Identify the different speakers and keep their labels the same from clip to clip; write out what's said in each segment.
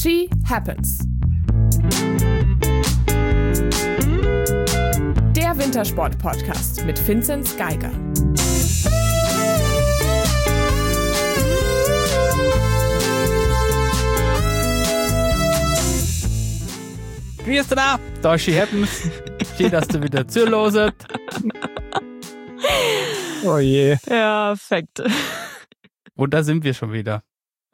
Speaker 1: She Happens. Der Wintersport-Podcast mit Vinzenz Geiger.
Speaker 2: Grüß dich da ist She Happens. Schön, dass du wieder zuhörst.
Speaker 3: Oh je.
Speaker 4: Ja, perfekt.
Speaker 2: Und da sind wir schon wieder.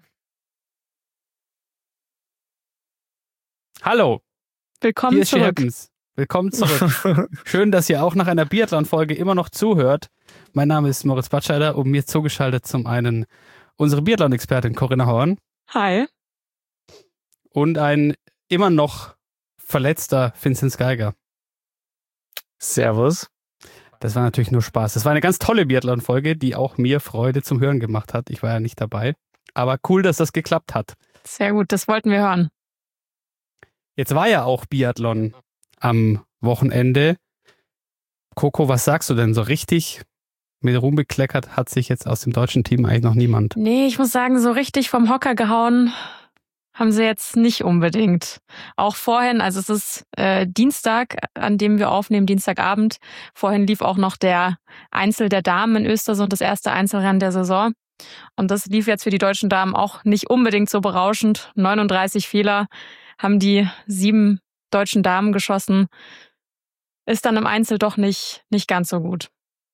Speaker 2: Hallo.
Speaker 4: Willkommen
Speaker 2: Hier ist She
Speaker 4: zurück.
Speaker 2: Happens. Willkommen zurück. Schön, dass ihr auch nach einer Biathlon-Folge immer noch zuhört. Mein Name ist Moritz Batscheider und mir zugeschaltet zum einen unsere Biathlon-Expertin Corinna Horn
Speaker 4: Hi.
Speaker 2: und ein immer noch verletzter Vinzenz Geiger.
Speaker 3: Servus.
Speaker 2: Das war natürlich nur Spaß. Das war eine ganz tolle Biathlon-Folge, die auch mir Freude zum Hören gemacht hat. Ich war ja nicht dabei. Aber cool, dass das geklappt hat.
Speaker 4: Sehr gut, das wollten wir hören.
Speaker 2: Jetzt war ja auch Biathlon am Wochenende. Coco, was sagst du denn? So richtig mit Ruhm bekleckert hat sich jetzt aus dem deutschen Team eigentlich noch niemand.
Speaker 4: Nee, ich muss sagen, so richtig vom Hocker gehauen haben sie jetzt nicht unbedingt. Auch vorhin, also es ist Dienstag, an dem wir aufnehmen, Dienstagabend. Vorhin lief auch noch der Einzel der Damen in Östersund, das erste Einzelrennen der Saison. Und das lief jetzt für die deutschen Damen auch nicht unbedingt so berauschend. 39 Fehler haben die 7 deutschen Damen geschossen. Ist dann im Einzel doch nicht ganz so gut.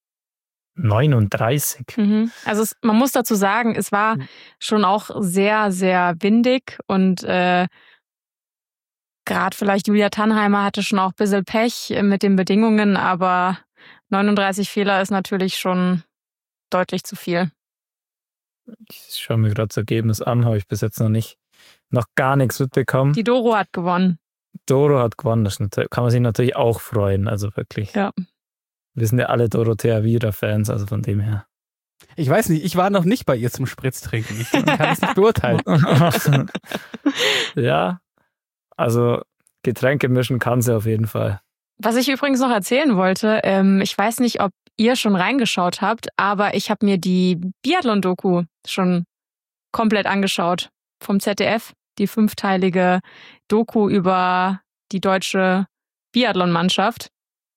Speaker 3: 39.
Speaker 4: Also man muss dazu sagen, es war schon auch sehr, sehr windig und gerade vielleicht Julia Tannheimer hatte schon auch ein bisschen Pech mit den Bedingungen, aber 39 Fehler ist natürlich schon deutlich zu viel.
Speaker 3: Ich schaue mir gerade das Ergebnis an, habe ich bis jetzt noch gar nichts mitbekommen.
Speaker 4: Die Doro hat gewonnen.
Speaker 3: Doro hat gewonnen, das kann man sich natürlich auch freuen, also wirklich.
Speaker 4: Ja.
Speaker 3: Wir sind ja alle Dorothea Viera-Fans, also von dem her.
Speaker 2: Ich weiß nicht, ich war noch nicht bei ihr zum Spritztrinken. Ich kann es nicht beurteilen.
Speaker 3: Ja, also Getränke mischen kann sie auf jeden Fall.
Speaker 4: Was ich übrigens noch erzählen wollte, ich weiß nicht, ob ihr schon reingeschaut habt, aber ich habe mir die Biathlon-Doku schon komplett angeschaut vom ZDF. Die 5-teilige Doku über die deutsche Biathlon-Mannschaft.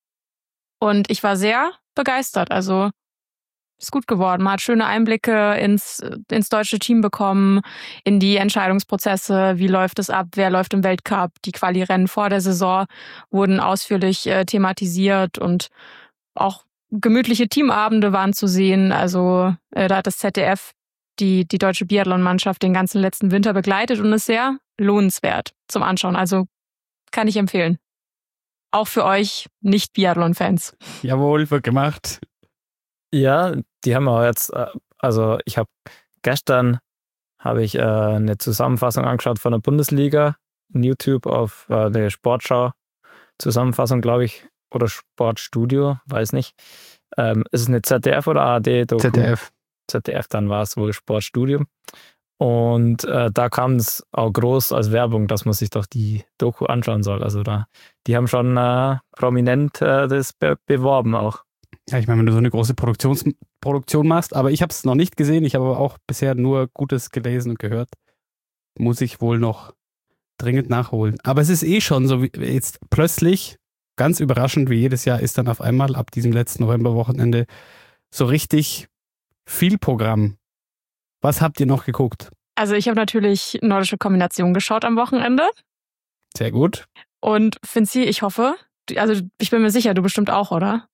Speaker 4: Und ich war sehr begeistert. Also ist gut geworden. Man hat schöne Einblicke ins deutsche Team bekommen, in die Entscheidungsprozesse. Wie läuft es ab? Wer läuft im Weltcup? Die Quali-Rennen vor der Saison wurden ausführlich thematisiert und auch gemütliche Teamabende waren zu sehen. Also da hat das ZDF die deutsche Biathlon-Mannschaft den ganzen letzten Winter begleitet und ist sehr lohnenswert zum Anschauen. Also kann ich empfehlen. Auch für euch Nicht-Biathlon-Fans.
Speaker 2: Jawohl, wird gemacht.
Speaker 3: Ja, die haben wir jetzt, also ich habe gestern eine Zusammenfassung angeschaut von der Bundesliga in YouTube auf der Sportschau-Zusammenfassung, glaube ich, oder Sportstudio, weiß nicht. Ist es eine ZDF oder ARD-Doku? ZDF, dann war es wohl Sportstudio. Und da kam es auch groß als Werbung, dass man sich doch die Doku anschauen soll. Also die haben schon prominent das beworben auch.
Speaker 2: Ja, ich meine, wenn du so eine große Produktion machst, aber ich habe es noch nicht gesehen, ich habe aber auch bisher nur Gutes gelesen und gehört. Muss ich wohl noch dringend nachholen. Aber es ist schon so, wie jetzt plötzlich, ganz überraschend wie jedes Jahr, ist dann auf einmal ab diesem letzten Novemberwochenende so richtig viel Programm. Was habt ihr noch geguckt?
Speaker 4: Also ich habe natürlich Nordische Kombination geschaut am Wochenende.
Speaker 2: Sehr gut.
Speaker 4: Und Vinzi, ich hoffe, also ich bin mir sicher, du bestimmt auch, oder?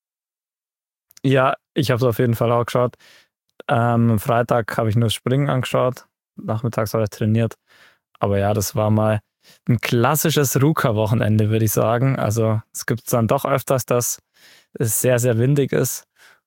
Speaker 3: Ja, ich habe es auf jeden Fall auch geschaut. Am Freitag habe ich nur das Springen angeschaut. Nachmittags habe ich trainiert. Aber ja, das war mal ein klassisches Ruka-Wochenende, würde ich sagen. Also es gibt dann doch öfters, dass es sehr, sehr windig ist.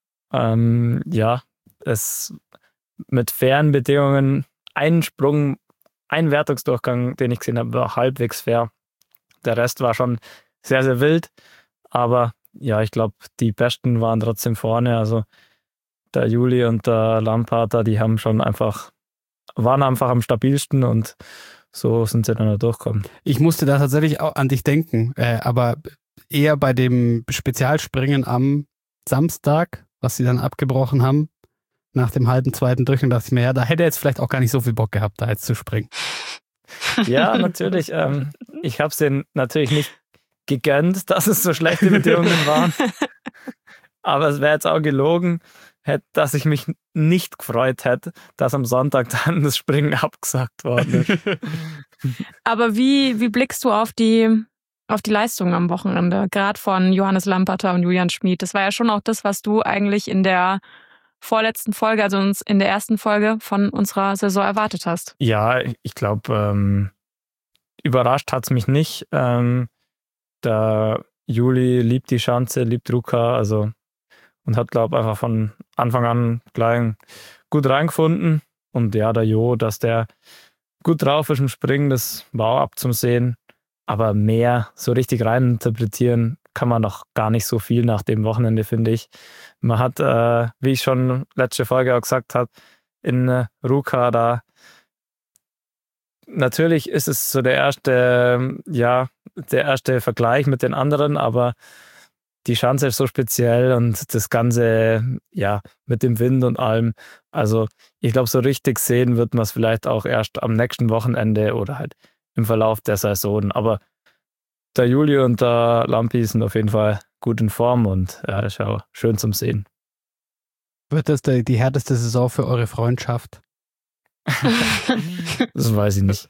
Speaker 3: Ja, es mit fairen Bedingungen, ein Wertungsdurchgang, den ich gesehen habe, war halbwegs fair. Der Rest war schon sehr, sehr wild. Aber ja, ich glaube, die Besten waren trotzdem vorne. Also der Juli und der Lamparter, die waren einfach am stabilsten und so sind sie dann auch durchgekommen.
Speaker 2: Ich musste da tatsächlich auch an dich denken, aber eher bei dem Spezialspringen am Samstag, was sie dann abgebrochen haben, nach dem halben zweiten Durchgang, dachte ich mir, ja, da hätte er jetzt vielleicht auch gar nicht so viel Bock gehabt, da jetzt zu springen.
Speaker 3: Ja, natürlich. Ich habe es denen natürlich nicht gegönnt, dass es so schlechte Bedingungen waren. Aber es wäre jetzt auch gelogen, dass ich mich nicht gefreut hätte, dass am Sonntag dann das Springen abgesagt worden ist.
Speaker 4: Aber wie blickst du auf die Leistungen am Wochenende? Gerade von Johannes Lamperter und Julian Schmid. Das war ja schon auch das, was du eigentlich in der vorletzten Folge, also in der ersten Folge von unserer Saison erwartet hast.
Speaker 3: Ja, ich glaube, überrascht hat es mich nicht. Der Juli liebt die Schanze, liebt Ruka, also und hat, glaube ich, einfach von Anfang an gleich gut reingefunden. Und ja, der Jo, dass der gut drauf ist im Springen, das war auch abzusehen. Aber mehr so richtig rein interpretieren kann man noch gar nicht so viel nach dem Wochenende, finde ich. Man hat, wie ich schon letzte Folge auch gesagt habe, in Ruka da natürlich ist es so der erste Vergleich mit den anderen, aber die Schanze ist so speziell und das Ganze, ja, mit dem Wind und allem. Also ich glaube, so richtig sehen wird man es vielleicht auch erst am nächsten Wochenende oder halt im Verlauf der Saison. Aber der Juli und der Lampi sind auf jeden Fall gut in Form und ja, das ist auch schön zum Sehen.
Speaker 2: Wird das die härteste Saison für eure Freundschaft?
Speaker 3: Das weiß ich nicht.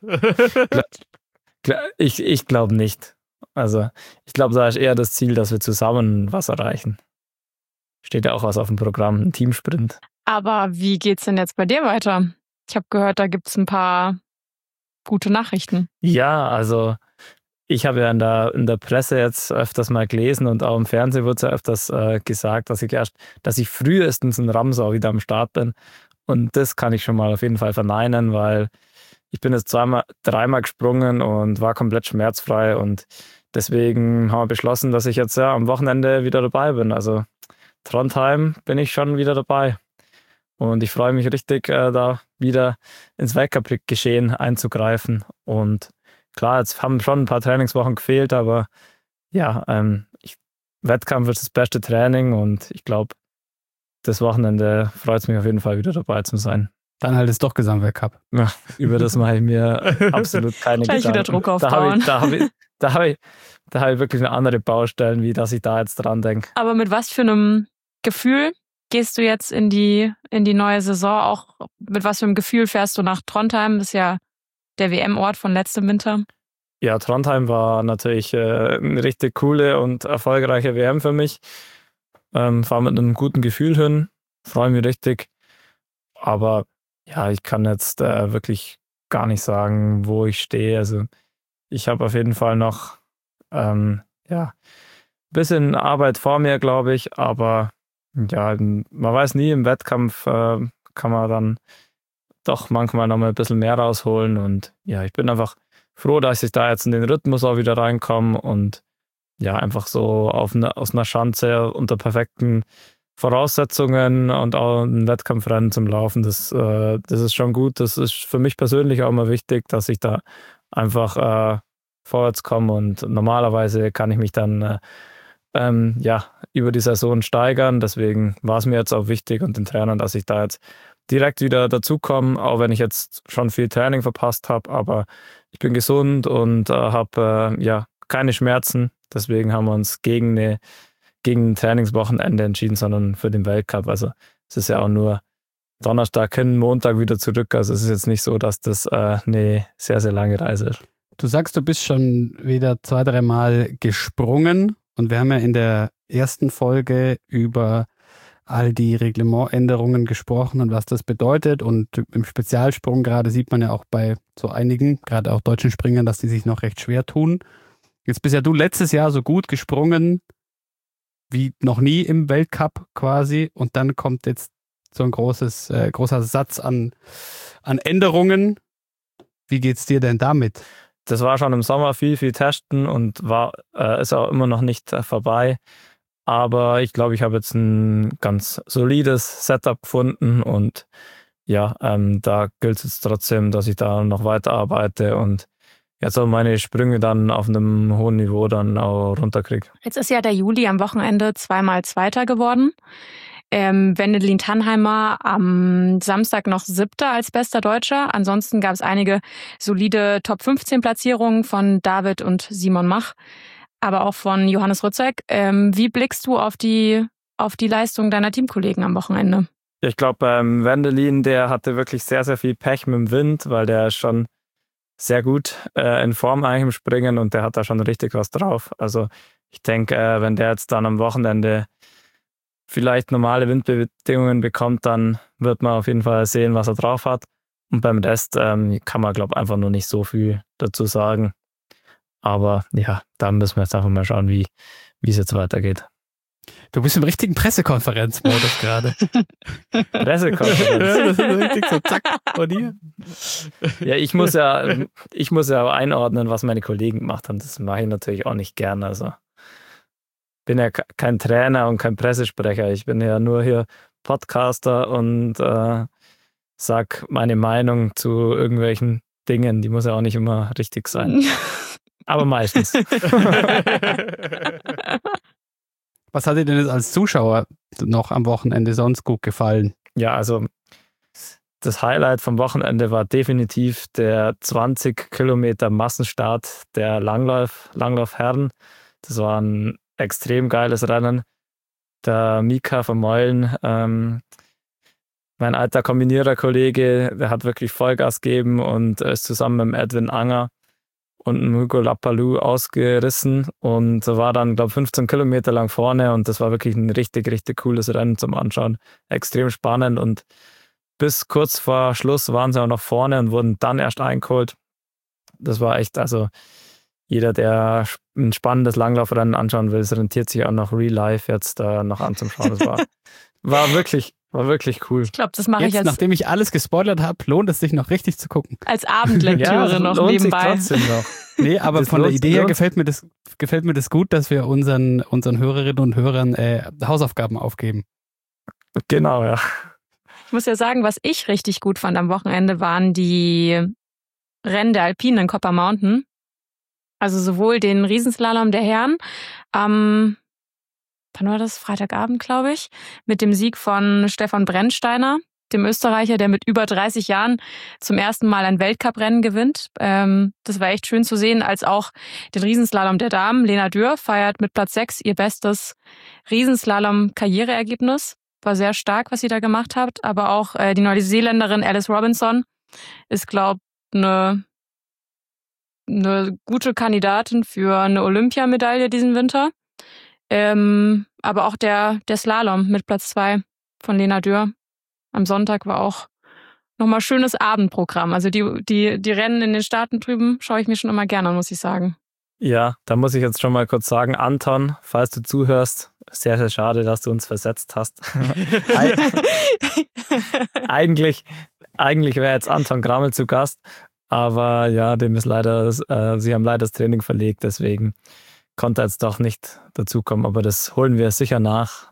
Speaker 3: Ich glaube nicht. Also ich glaube, da ist eher das Ziel, dass wir zusammen was erreichen. Steht ja auch was auf dem Programm, ein Teamsprint.
Speaker 4: Aber wie geht's denn jetzt bei dir weiter? Ich habe gehört, da gibt's ein paar gute Nachrichten.
Speaker 3: Ja, also ich habe ja in der Presse jetzt öfters mal gelesen und auch im Fernsehen wird es ja öfters gesagt, dass ich frühestens in Ramsau wieder am Start bin. Und das kann ich schon mal auf jeden Fall verneinen, weil ich bin jetzt dreimal gesprungen und war komplett schmerzfrei und deswegen haben wir beschlossen, dass ich jetzt ja am Wochenende wieder dabei bin. Also Trondheim bin ich schon wieder dabei und ich freue mich richtig, da wieder ins Weltcup-Geschehen einzugreifen. Und klar, jetzt haben schon ein paar Trainingswochen gefehlt, aber ja, Wettkampf ist das beste Training und ich glaube, das Wochenende freut es mich auf jeden Fall wieder dabei zu sein.
Speaker 2: Dann halt ist doch Gesamtweltcup.
Speaker 3: Ja, über das mache ich mir absolut keine
Speaker 4: Gleich
Speaker 3: Gedanken.
Speaker 4: wieder Druck aufbauen.
Speaker 3: Da habe ich wirklich eine andere Baustellen, wie dass ich da jetzt dran denke.
Speaker 4: Aber mit was für einem Gefühl gehst du jetzt in die neue Saison? Auch mit was für einem Gefühl fährst du nach Trondheim? Das ist ja der WM-Ort von letztem Winter.
Speaker 3: Ja, Trondheim war natürlich eine richtig coole und erfolgreiche WM für mich. Fahr mit einem guten Gefühl hin, freue mich richtig. Aber ja, ich kann jetzt wirklich gar nicht sagen, wo ich stehe. Also ich habe auf jeden Fall noch ein bisschen Arbeit vor mir, glaube ich. Aber ja, man weiß nie, im Wettkampf kann man dann doch manchmal noch mal ein bisschen mehr rausholen. Und ja, ich bin einfach froh, dass ich da jetzt in den Rhythmus auch wieder reinkomme und ja, einfach so aus einer Schanze unter perfekten Voraussetzungen und auch ein Wettkampfrennen zum Laufen, das ist schon gut. Das ist für mich persönlich auch immer wichtig, dass ich da einfach vorwärts komme und normalerweise kann ich mich dann über die Saison steigern. Deswegen war es mir jetzt auch wichtig und den Trainern, dass ich da jetzt direkt wieder dazukomme, auch wenn ich jetzt schon viel Training verpasst habe, aber ich bin gesund und habe keine Schmerzen. Deswegen haben wir uns gegen ein Trainingswochenende entschieden, sondern für den Weltcup. Also es ist ja auch nur Donnerstag hin, Montag wieder zurück. Also es ist jetzt nicht so, dass das eine sehr, sehr lange Reise ist.
Speaker 2: Du sagst, du bist schon wieder 2-3 Mal gesprungen und wir haben ja in der ersten Folge über all die Reglementänderungen gesprochen und was das bedeutet. Und im Spezialsprung gerade sieht man ja auch bei so einigen, gerade auch deutschen Springern, dass die sich noch recht schwer tun. Jetzt bist ja du letztes Jahr so gut gesprungen wie noch nie im Weltcup quasi und dann kommt jetzt so ein großer Satz an Änderungen. Wie geht's dir denn damit?
Speaker 3: Das war schon im Sommer viel testen und ist auch immer noch nicht vorbei. Aber ich glaube, ich habe jetzt ein ganz solides Setup gefunden und ja, da gilt es jetzt trotzdem, dass ich da noch weiterarbeite und jetzt auch meine Sprünge dann auf einem hohen Niveau dann auch runterkriege.
Speaker 4: Jetzt ist ja der Juli am Wochenende 2-mal Zweiter geworden. Wendelin Tannheimer am Samstag noch 7. als bester Deutscher. Ansonsten gab es einige solide Top-15-Platzierungen von David und Simon Mach, aber auch von Johannes Rützek. Wie blickst du auf die Leistung deiner Teamkollegen am Wochenende?
Speaker 3: Ja, ich glaube, Wendelin, der hatte wirklich sehr, sehr viel Pech mit dem Wind, weil der ist schon sehr gut in Form eigentlich im Springen und der hat da schon richtig was drauf. Also ich denke, wenn der jetzt dann am Wochenende vielleicht normale Windbedingungen bekommt, dann wird man auf jeden Fall sehen, was er drauf hat. Und beim Rest kann man, glaube ich, einfach nur nicht so viel dazu sagen. Aber ja, da müssen wir jetzt einfach mal schauen, wie es jetzt weitergeht.
Speaker 2: Du bist im richtigen Pressekonferenzmodus gerade.
Speaker 3: Pressekonferenz?
Speaker 2: Ja, das ist richtig so zack von dir.
Speaker 3: Ja, ich muss ja einordnen, was meine Kollegen gemacht haben. Das mache ich natürlich auch nicht gern. Also bin ja kein Trainer und kein Pressesprecher. Ich bin ja nur hier Podcaster und sag meine Meinung zu irgendwelchen Dingen. Die muss ja auch nicht immer richtig sein. Aber meistens.
Speaker 2: Was hat dir denn jetzt als Zuschauer noch am Wochenende sonst gut gefallen?
Speaker 3: Ja, also das Highlight vom Wochenende war definitiv der 20 Kilometer Massenstart der Langlaufherren. Das war ein extrem geiles Rennen. Der Mika von Meulen, mein alter Kombiniererkollege, der hat wirklich Vollgas gegeben und ist zusammen mit Edwin Anger und Hugo Lapalou ausgerissen und war dann, glaube ich, 15 Kilometer lang vorne und das war wirklich ein richtig, richtig cooles Rennen zum Anschauen. Extrem spannend und bis kurz vor Schluss waren sie auch noch vorne und wurden dann erst eingeholt. Das war echt, also jeder, der ein spannendes Langlaufrennen anschauen will, es rentiert sich auch noch Real Life jetzt noch anzuschauen. Das war wirklich cool.
Speaker 4: Ich glaube, das mache ich jetzt.
Speaker 2: Nachdem ich alles gespoilert habe, lohnt es sich noch richtig zu gucken.
Speaker 4: Als Abendlektüre
Speaker 3: ja,
Speaker 4: noch
Speaker 3: lohnt
Speaker 4: nebenbei.
Speaker 3: sich trotzdem noch.
Speaker 2: Nee, aber
Speaker 3: Das
Speaker 2: von der Idee her
Speaker 3: lohnt-
Speaker 2: gefällt mir das gut, dass wir unseren Hörerinnen und Hörern Hausaufgaben aufgeben.
Speaker 3: Genau, ja.
Speaker 4: Ich muss ja sagen, was ich richtig gut fand am Wochenende, waren die Rennen der Alpinen in Copper Mountain. Also sowohl den Riesenslalom der Herren wann war das? Freitagabend, glaube ich, mit dem Sieg von Stefan Brennsteiner, dem Österreicher, der mit über 30 Jahren zum ersten Mal ein Weltcuprennen gewinnt. Das war echt schön zu sehen, als auch den Riesenslalom der Damen. Lena Dürr feiert mit Platz 6 ihr bestes Riesenslalom-Karriereergebnis. War sehr stark, was sie da gemacht hat. Aber auch die Neuseeländerin Alice Robinson ist, glaube ich, eine gute Kandidatin für eine Olympiamedaille diesen Winter. Aber auch der Slalom mit Platz 2 von Lena Dürr am Sonntag war auch nochmal schönes Abendprogramm. Also die Rennen in den Staaten drüben schaue ich mir schon immer gerne an, muss ich sagen.
Speaker 3: Ja, da muss ich jetzt schon mal kurz sagen, Anton, falls du zuhörst, sehr, sehr schade, dass du uns versetzt hast. Eigentlich wäre jetzt Anton Grammel zu Gast, aber ja, dem ist leider, sie haben leider das Training verlegt, deswegen konnte er jetzt doch nicht dazukommen, aber das holen wir sicher nach.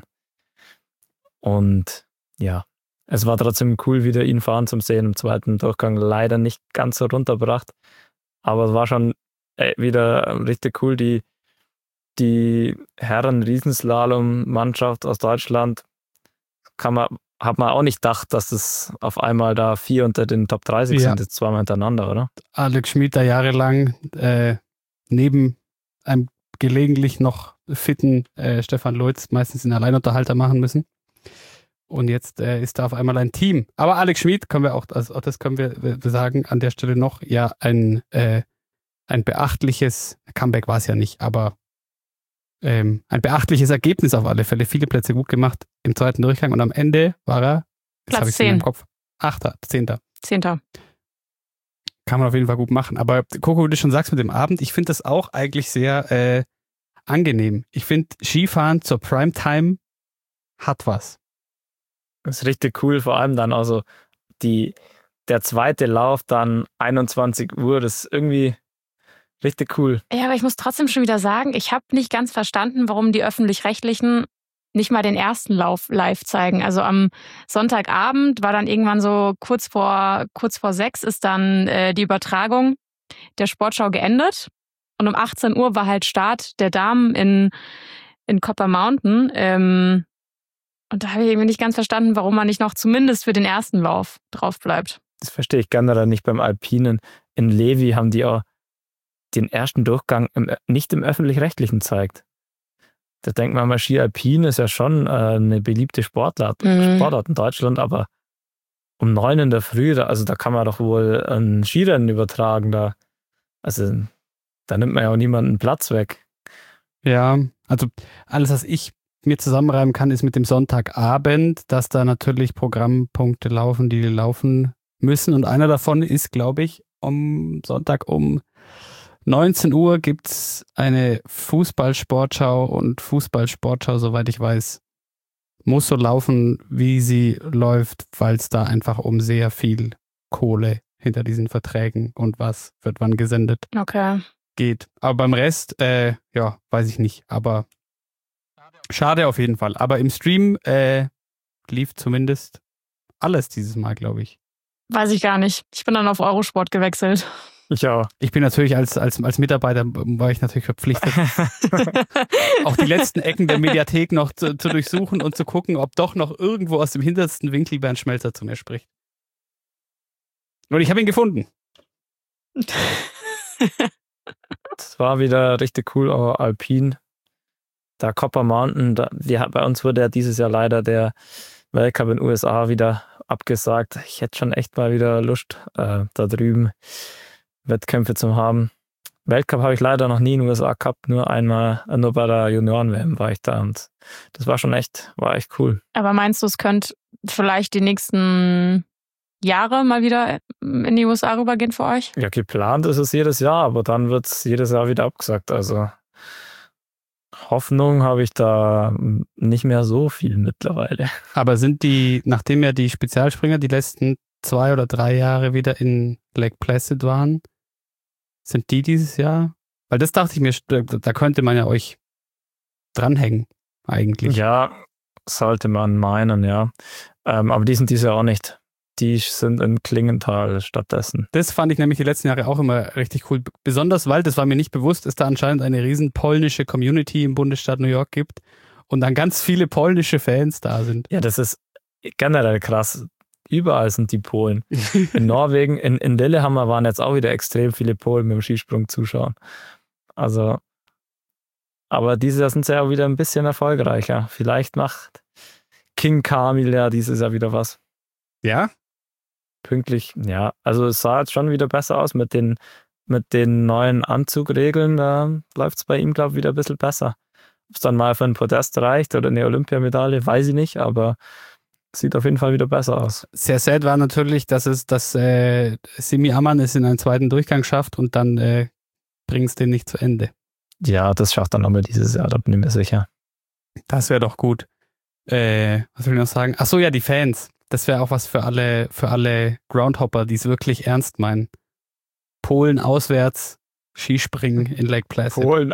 Speaker 3: Und ja, es war trotzdem cool, wieder ihn fahren zu sehen. Im zweiten Durchgang leider nicht ganz so runtergebracht, aber es war schon wieder richtig cool. Die Herren-Riesenslalom-Mannschaft aus Deutschland hat man auch nicht gedacht, dass es auf einmal da 4 unter den Top 30 sind, jetzt zweimal hintereinander, oder?
Speaker 2: Alex Schmid da jahrelang neben einem gelegentlich noch fitten Stefan Leutz meistens den Alleinunterhalter machen müssen. Und jetzt ist da auf einmal ein Team. Aber Alex Schmid können wir auch, also das können wir sagen an der Stelle noch, ja, ein beachtliches Comeback war es ja nicht, aber ein beachtliches Ergebnis auf alle Fälle. Viele Plätze gut gemacht im zweiten Durchgang und am Ende war er, jetzt habe ich es in meinem Kopf, 8., 10.
Speaker 4: 10.
Speaker 2: Kann man auf jeden Fall gut machen. Aber Coco, wie du schon sagst mit dem Abend, ich finde das auch eigentlich sehr angenehm. Ich finde, Skifahren zur Primetime hat was.
Speaker 3: Das ist richtig cool, vor allem dann also der zweite Lauf dann 21 Uhr, das ist irgendwie richtig cool.
Speaker 4: Ja, aber ich muss trotzdem schon wieder sagen, ich habe nicht ganz verstanden, warum die Öffentlich-Rechtlichen nicht mal den ersten Lauf live zeigen. Also am Sonntagabend war dann irgendwann so kurz vor 6 ist dann die Übertragung der Sportschau geendet. Und um 18 Uhr war halt Start der Damen in Copper Mountain. Und da habe ich irgendwie nicht ganz verstanden, warum man nicht noch zumindest für den ersten Lauf drauf bleibt.
Speaker 3: Das verstehe ich generell nicht beim Alpinen. In Levi haben die auch den ersten Durchgang nicht im Öffentlich-Rechtlichen zeigt. Da denkt man mal, Ski Alpin ist ja schon eine beliebte Sportart in Deutschland, aber um 9 in der Früh, da kann man doch wohl ein Skirennen übertragen. Da nimmt man ja auch niemanden Platz weg.
Speaker 2: Ja, also alles, was ich mir zusammenreimen kann, ist mit dem Sonntagabend, dass da natürlich Programmpunkte laufen, die laufen müssen. Und einer davon ist, glaube ich, am Sonntag um 19 Uhr gibt es eine Fußballsportschau und Fußballsportschau, soweit ich weiß, muss so laufen, wie sie läuft, weil es da einfach um sehr viel Kohle hinter diesen Verträgen und was wird wann gesendet geht. Aber beim Rest, weiß ich nicht. Aber schade auf jeden Fall. Aber im Stream lief zumindest alles dieses Mal, glaube ich.
Speaker 4: Weiß ich gar nicht. Ich bin dann auf Eurosport gewechselt.
Speaker 3: Ich auch.
Speaker 2: Ich bin natürlich als Mitarbeiter, war ich natürlich verpflichtet, auch die letzten Ecken der Mediathek noch zu durchsuchen und zu gucken, ob doch noch irgendwo aus dem hintersten Winkel Bernd Schmelzer zu mir spricht. Und ich habe ihn gefunden.
Speaker 3: Das war wieder richtig cool, aber Alpin. Da Copper Mountain, bei uns wurde ja dieses Jahr leider der Weltcup in den USA wieder abgesagt. Ich hätte schon echt mal wieder Lust, da drüben Wettkämpfe zu haben. Weltcup habe ich leider noch nie in den USA gehabt, nur bei der Junioren-WM war ich da und das war echt cool.
Speaker 4: Aber meinst du, es könnte vielleicht die nächsten Jahre mal wieder in die USA rübergehen für euch?
Speaker 3: Ja, geplant ist es jedes Jahr, aber dann wird es jedes Jahr wieder abgesagt. Also Hoffnung habe ich da nicht mehr so viel mittlerweile.
Speaker 2: Aber sind nachdem ja die Spezialspringer die letzten 2 oder 3 Jahre wieder in Lake Placid waren, sind die dieses Jahr? Weil das dachte ich mir, da könnte man ja euch dranhängen, eigentlich.
Speaker 3: Ja, sollte man meinen, ja. Aber die sind dieses Jahr auch nicht. Die sind in Klingenthal stattdessen.
Speaker 2: Das fand ich nämlich die letzten Jahre auch immer richtig cool. Besonders, weil, das war mir nicht bewusst, es da anscheinend eine riesen polnische Community im Bundesstaat New York gibt und dann ganz viele polnische Fans da sind.
Speaker 3: Ja, das ist generell krass. Überall sind die Polen. In Norwegen, in Lillehammer waren jetzt auch wieder extrem viele Polen mit dem Skisprung zuschauen. Also, aber dieses Jahr sind sie ja wieder ein bisschen erfolgreicher. Vielleicht macht King Kamil ja dieses Jahr wieder was.
Speaker 2: Ja?
Speaker 3: Pünktlich, ja. Also es sah jetzt schon wieder besser aus mit den neuen Anzugregeln. Da läuft es bei ihm, glaube ich, wieder ein bisschen besser. Ob es dann mal für ein Podest reicht oder eine Olympiamedaille, weiß ich nicht, aber sieht auf jeden Fall wieder besser aus.
Speaker 2: Sehr sad war natürlich, dass Simi Ammann es in einen zweiten Durchgang schafft und dann bringt es den nicht zu Ende.
Speaker 3: Ja, das schafft er nochmal dieses Jahr, da bin ich mir sicher.
Speaker 2: Das wäre doch gut. Was will ich noch sagen? Ach so, ja, die Fans. Das wäre auch was für alle Groundhopper, die es wirklich ernst meinen. Polen auswärts, Skispringen in Lake Placid.
Speaker 3: Polen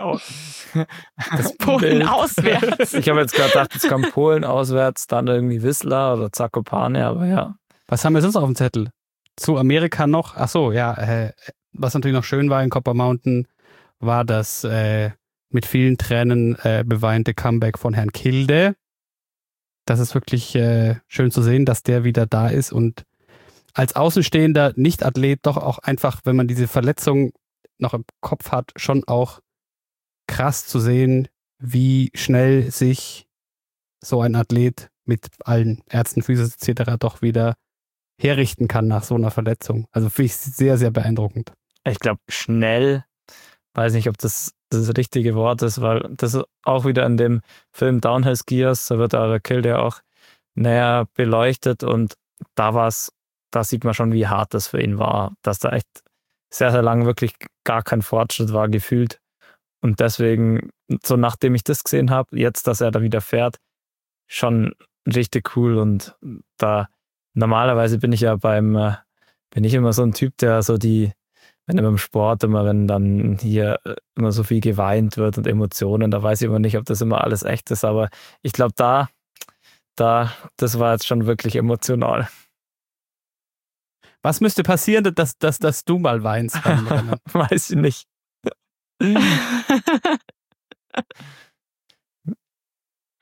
Speaker 4: auswärts.
Speaker 3: Ich habe jetzt gerade gedacht, es kommt Polen auswärts, dann irgendwie Whistler oder Zakopane, aber ja.
Speaker 2: Was haben wir sonst auf dem Zettel? Zu Amerika noch? Ach so, ja. Was natürlich noch schön war in Copper Mountain, war das mit vielen Tränen beweinte Comeback von Herrn Kilde. Das ist wirklich schön zu sehen, dass der wieder da ist und als außenstehender Nicht-Athlet doch auch einfach, wenn man diese Verletzung noch im Kopf hat, schon auch krass zu sehen, wie schnell sich so ein Athlet mit allen Ärzten, Physios etc. doch wieder herrichten kann nach so einer Verletzung. Also finde ich sehr, sehr beeindruckend.
Speaker 3: Ich glaube, schnell, weiß nicht, ob das richtige Wort ist, weil das ist auch wieder in dem Film Downhill Skiers, da wird der Kilde auch näher beleuchtet und da sieht man schon, wie hart das für ihn war, dass da echt sehr, sehr lange wirklich gar kein Fortschritt war gefühlt und deswegen, so nachdem ich das gesehen habe, jetzt, dass er da wieder fährt, schon richtig cool und da normalerweise bin ich immer so ein Typ, der so wenn beim Sport wenn dann hier immer so viel geweint wird und Emotionen, da weiß ich immer nicht, ob das immer alles echt ist, aber ich glaube, das war jetzt schon wirklich emotional.
Speaker 2: Was müsste passieren, dass du mal weinst beim Rennen?
Speaker 3: Weiß ich nicht.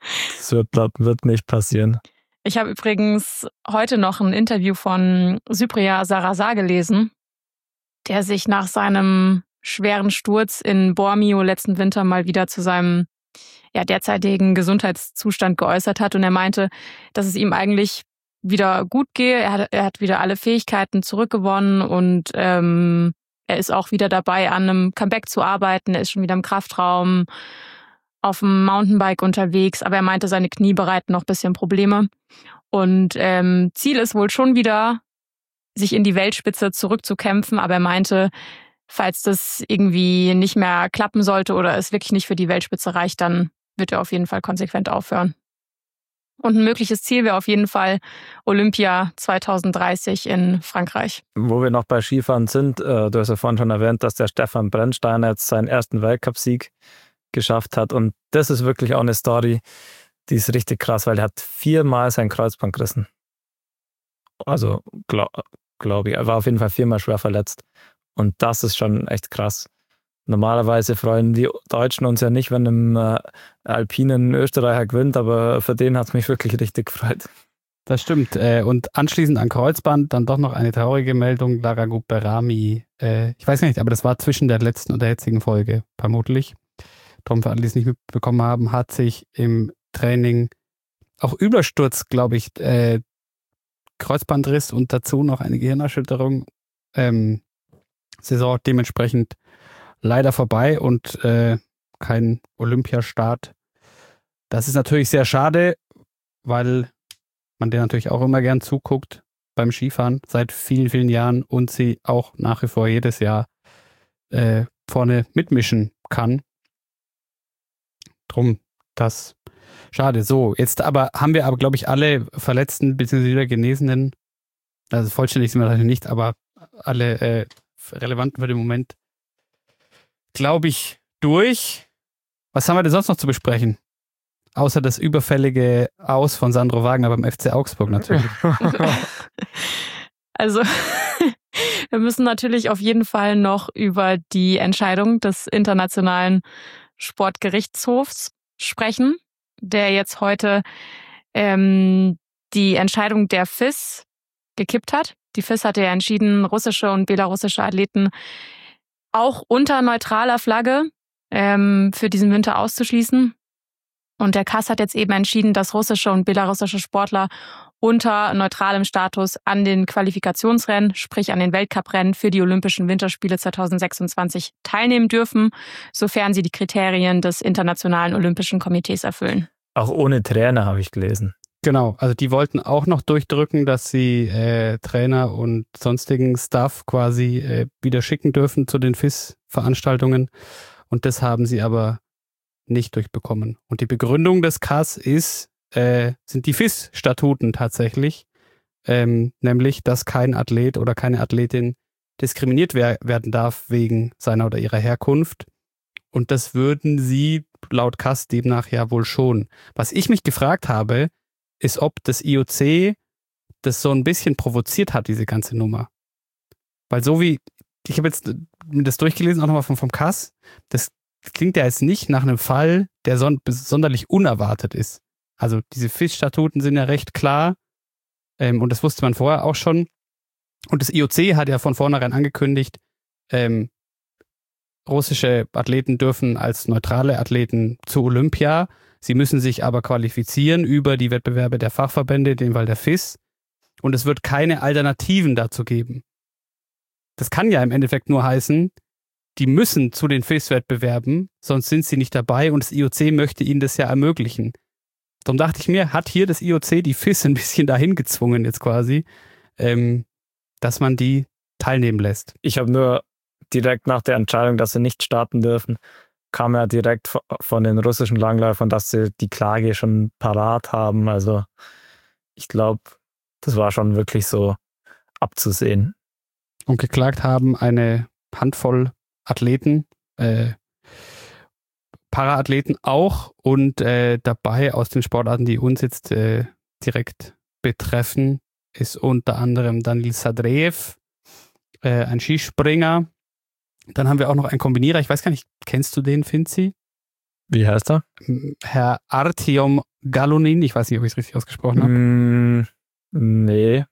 Speaker 3: Das wird nicht passieren.
Speaker 4: Ich habe übrigens heute noch ein Interview von Cyprian Sarrazin gelesen, der sich nach seinem schweren Sturz in Bormio letzten Winter mal wieder zu seinem derzeitigen Gesundheitszustand geäußert hat. Und er meinte, dass es ihm eigentlich wieder gut gehe. Er hat wieder alle Fähigkeiten zurückgewonnen und er ist auch wieder dabei, an einem Comeback zu arbeiten. Er ist schon wieder im Kraftraum, auf dem Mountainbike unterwegs. Aber er meinte, seine Knie bereiten noch ein bisschen Probleme. Und Ziel ist wohl schon wieder, sich in die Weltspitze zurückzukämpfen. Aber er meinte, falls das irgendwie nicht mehr klappen sollte oder es wirklich nicht für die Weltspitze reicht, dann wird er auf jeden Fall konsequent aufhören. Und ein mögliches Ziel wäre auf jeden Fall Olympia 2030 in Frankreich.
Speaker 3: Wo wir noch bei Skifahren sind, du hast ja vorhin schon erwähnt, dass der Stefan Brennsteiner jetzt seinen ersten Weltcupsieg geschafft hat. Und das ist wirklich auch eine Story, die ist richtig krass, weil er hat 4-mal sein Kreuzband gerissen. Also, glaube ich, er war auf jeden Fall 4-mal schwer verletzt. Und das ist schon echt krass. Normalerweise freuen die Deutschen uns ja nicht, wenn ein alpinen Österreicher gewinnt, aber für den hat es mich wirklich richtig gefreut.
Speaker 2: Das stimmt. Und anschließend an Kreuzband dann doch noch eine traurige Meldung. Laragu Berami, ich weiß nicht, aber das war zwischen der letzten und der jetzigen Folge, vermutlich. Darum, für alle, die es nicht mitbekommen haben, hat sich im Training auch Übersturz, glaube ich, Kreuzbandriss und dazu noch eine Gehirnerschütterung. Saison dementsprechend leider vorbei und kein Olympiastart. Das ist natürlich sehr schade, weil man der natürlich auch immer gern zuguckt beim Skifahren seit vielen, vielen Jahren und sie auch nach wie vor jedes Jahr vorne mitmischen kann. Drum, das schade. So, jetzt haben wir glaube ich, alle Verletzten bzw. wieder Genesenen, also vollständig sind wir natürlich nicht, aber alle relevanten für den Moment, glaube ich, durch. Was haben wir denn sonst noch zu besprechen? Außer das überfällige Aus von Sandro Wagner beim FC Augsburg natürlich.
Speaker 4: Also, wir müssen natürlich auf jeden Fall noch über die Entscheidung des Internationalen Sportgerichtshofs sprechen, der jetzt heute die Entscheidung der FIS gekippt hat. Die FIS hatte ja entschieden, russische und belarussische Athleten auch unter neutraler Flagge für diesen Winter auszuschließen. Und der CAS hat jetzt eben entschieden, dass russische und belarussische Sportler unter neutralem Status an den Qualifikationsrennen, sprich an den Weltcuprennen für die Olympischen Winterspiele 2026 teilnehmen dürfen, sofern sie die Kriterien des Internationalen Olympischen Komitees erfüllen.
Speaker 3: Auch ohne Trainer, habe ich gelesen.
Speaker 2: Genau, also die wollten auch noch durchdrücken, dass sie Trainer und sonstigen Staff quasi wieder schicken dürfen zu den FIS-Veranstaltungen. Und das haben sie aber nicht durchbekommen. Und die Begründung des CAS sind die FIS-Statuten tatsächlich, nämlich, dass kein Athlet oder keine Athletin diskriminiert werden darf wegen seiner oder ihrer Herkunft. Und das würden sie laut CAS demnach ja wohl schon. Was ich mich gefragt habe, ist, ob das IOC das so ein bisschen provoziert hat, diese ganze Nummer. Weil so wie, ich habe jetzt mir das durchgelesen, auch nochmal vom CAS, das klingt ja jetzt nicht nach einem Fall, der sonderlich unerwartet ist. Also diese FIS-Statuten sind ja recht klar und das wusste man vorher auch schon. Und das IOC hat ja von vornherein angekündigt, russische Athleten dürfen als neutrale Athleten zu Olympia. Sie müssen sich aber qualifizieren über die Wettbewerbe der Fachverbände, in dem Fall der FIS. Und es wird keine Alternativen dazu geben. Das kann ja im Endeffekt nur heißen, die müssen zu den FIS-Wettbewerben, sonst sind sie nicht dabei und das IOC möchte ihnen das ja ermöglichen. Darum dachte ich mir, hat hier das IOC die FIS ein bisschen dahin gezwungen jetzt quasi, dass man die teilnehmen lässt.
Speaker 3: Ich habe nur direkt nach der Entscheidung, dass sie nicht starten dürfen, kam ja direkt von den russischen Langläufern, dass sie die Klage schon parat haben. Also ich glaube, das war schon wirklich so abzusehen.
Speaker 2: Und geklagt haben eine Handvoll Athleten, Paraathleten auch und dabei aus den Sportarten, die uns jetzt direkt betreffen, ist unter anderem Danil Sadreev, ein Skispringer. Dann haben wir auch noch einen Kombinierer, ich weiß gar nicht, kennst du den, Finzi?
Speaker 3: Wie heißt er?
Speaker 2: Herr Artyom Galonin, ich weiß nicht, ob ich es richtig ausgesprochen habe.
Speaker 3: Nee.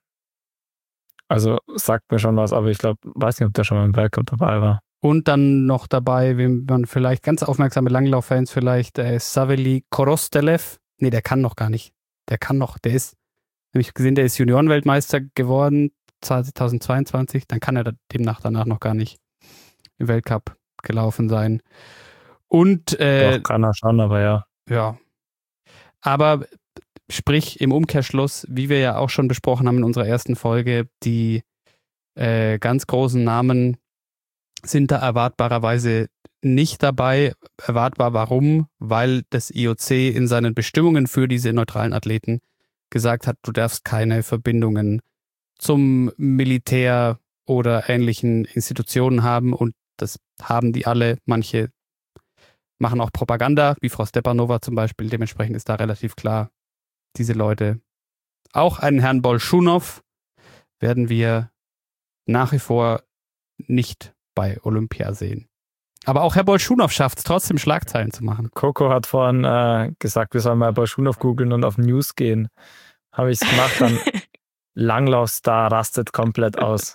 Speaker 3: Also sagt mir schon was, aber ich glaube, weiß nicht, ob der schon mal im Weltcup dabei war.
Speaker 2: Und dann noch dabei, wenn man vielleicht ganz aufmerksame Langlauffans vielleicht, Saveli Korostelev. Nee, der kann noch gar nicht. Der ist, habe ich gesehen, der ist Juniorenweltmeister geworden 2022. Dann kann er demnach danach noch gar nicht im Weltcup gelaufen sein. Und
Speaker 3: Doch, kann er schon, aber ja.
Speaker 2: Ja. Aber sprich im Umkehrschluss, wie wir ja auch schon besprochen haben in unserer ersten Folge, die ganz großen Namen sind da erwartbarerweise nicht dabei. Erwartbar warum? Weil das IOC in seinen Bestimmungen für diese neutralen Athleten gesagt hat, du darfst keine Verbindungen zum Militär oder ähnlichen Institutionen haben, und das haben die alle. Manche machen auch Propaganda, wie Frau Stepanova zum Beispiel. Dementsprechend ist da relativ klar, diese Leute. Auch einen Herrn Bolschunow werden wir nach wie vor nicht bei Olympia sehen. Aber auch Herr Bolschunow schafft es trotzdem, Schlagzeilen zu machen.
Speaker 3: Coco hat vorhin gesagt, wir sollen mal Bolschunow googeln und auf News gehen. Habe ich es gemacht, dann Langlaufstar rastet komplett aus.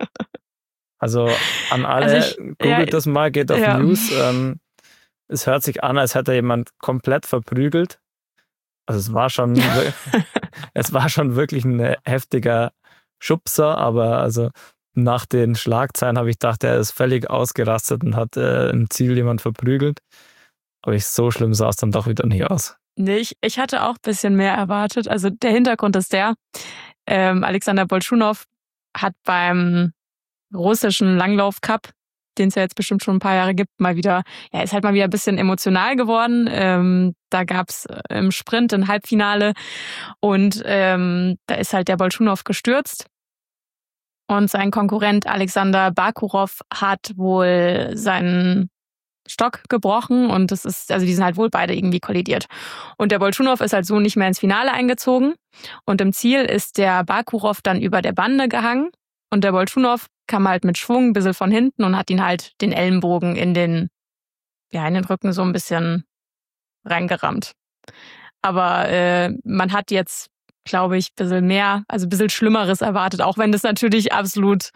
Speaker 3: Also an alle, googelt das mal, geht auf News. Es hört sich an, als hätte jemand komplett verprügelt. Also es war schon wirklich ein heftiger Schubser, aber also nach den Schlagzeilen habe ich gedacht, er ist völlig ausgerastet und hat im Ziel jemand verprügelt. Aber so schlimm sah es dann doch wieder nicht aus.
Speaker 4: Nee, ich hatte auch ein bisschen mehr erwartet. Also der Hintergrund ist Alexander Bolschunow hat beim russischen Langlauf-Cup, den es ja jetzt bestimmt schon ein paar Jahre gibt, ist halt mal wieder ein bisschen emotional geworden. Da gab es im Sprint ein Halbfinale und da ist halt der Bolschunow gestürzt. Und sein Konkurrent Alexander Bakurov hat wohl seinen Stock gebrochen und die sind halt wohl beide irgendwie kollidiert. Und der Bolschunow ist halt so nicht mehr ins Finale eingezogen. Und im Ziel ist der Bakurov dann über der Bande gehangen. Und der Bolschunow kam halt mit Schwung ein bisschen von hinten und hat ihn halt den Ellenbogen in den Rücken so ein bisschen reingerammt. Aber man hat jetzt, glaube ich, ein bisschen Schlimmeres erwartet, auch wenn das natürlich absolut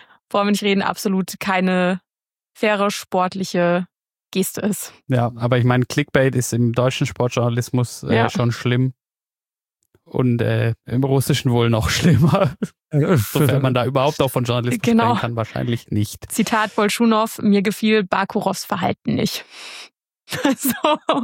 Speaker 4: keine faire sportliche Geste ist.
Speaker 2: Ja, aber ich meine, Clickbait ist im deutschen Sportjournalismus schon schlimm und im Russischen wohl noch schlimmer. Sofern man da überhaupt auch von Journalismus sprechen kann, wahrscheinlich nicht.
Speaker 4: Zitat Bolschunow, mir gefiel Bakurovs Verhalten nicht. So.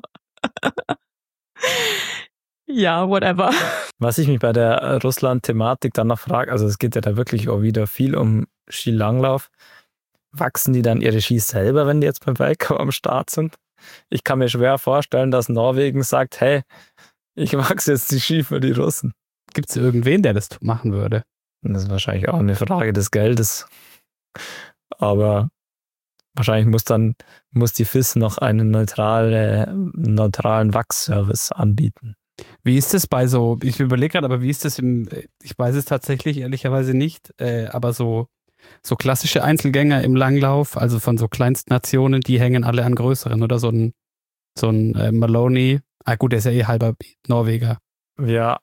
Speaker 4: Ja, whatever.
Speaker 3: Was ich mich bei der Russland-Thematik dann noch frage, also es geht ja da wirklich auch wieder viel um Skilanglauf. Wachsen die dann ihre Ski selber, wenn die jetzt beim Weltcup am Start sind? Ich kann mir schwer vorstellen, dass Norwegen sagt, hey, ich wachse jetzt die Ski für die Russen.
Speaker 2: Gibt es irgendwen, der das machen würde?
Speaker 3: Das ist wahrscheinlich auch eine Frage des Geldes. Aber wahrscheinlich muss die FIS noch einen neutralen Wachsservice anbieten.
Speaker 2: Wie ist es bei so, ich überlege gerade, aber wie ist das ich weiß es tatsächlich ehrlicherweise nicht, aber so klassische Einzelgänger im Langlauf, also von so Kleinstnationen, die hängen alle an größeren, oder so ein Maloney. Gut, der ist ja halber Norweger.
Speaker 3: Ja,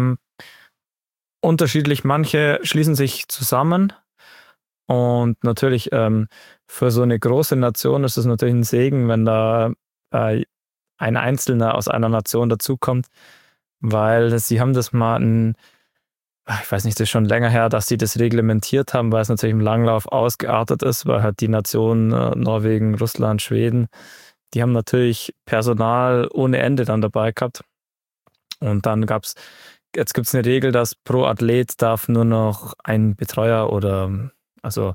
Speaker 3: unterschiedlich. Manche schließen sich zusammen und natürlich für so eine große Nation ist es natürlich ein Segen, wenn da ein Einzelner aus einer Nation dazukommt, weil sie haben das mal ich weiß nicht, das ist schon länger her, dass sie das reglementiert haben, weil es natürlich im Langlauf ausgeartet ist, weil halt die Nationen Norwegen, Russland, Schweden, die haben natürlich Personal ohne Ende dann dabei gehabt. Und dann jetzt gibt es eine Regel, dass pro Athlet darf nur noch ein Betreuer also